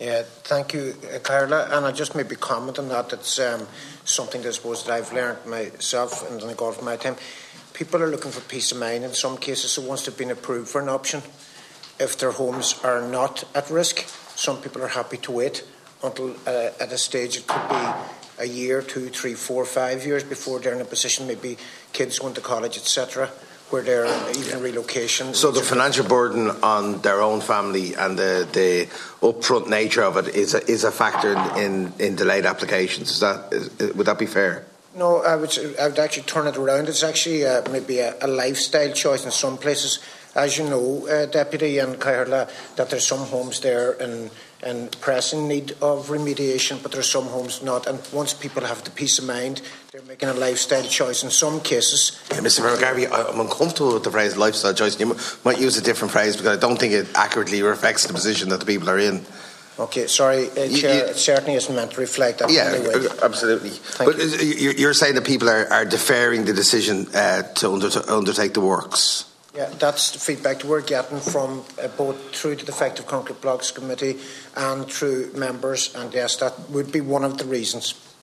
Yeah, thank you, Carla. And I just maybe comment on that. It's something that I suppose that I've learned myself and the golf of my time. People are looking for peace of mind in some cases. So once they've been approved for an option, if their homes are not at risk, some people are happy to wait until at a stage it could be a year, 2, 3, 4, 5 years before they're in a position, maybe kids going to college, etc., where they're even relocation. So the financial burden on their own family and the upfront nature of it is a factor in delayed applications. Would that be fair? No, I would actually turn it around. It's actually maybe a lifestyle choice in some places. As you know, Deputy and Carla, that there's some homes there in pressing need of remediation, but there's some homes not. And once people have the peace of mind, they're making a lifestyle choice in some cases. Yeah, Mr. McGarvey, I'm uncomfortable with the phrase lifestyle choice. You might use a different phrase because I don't think it accurately reflects the position that the people are in. Okay, sorry, Chair, it certainly isn't meant to reflect that. Yeah, anyway. Absolutely. But you're saying that people are deferring the decision to undertake the works? Yeah, that's the feedback that we're getting from both through to the Effective Concrete Blocks Committee and through members, and yes, that would be one of the reasons.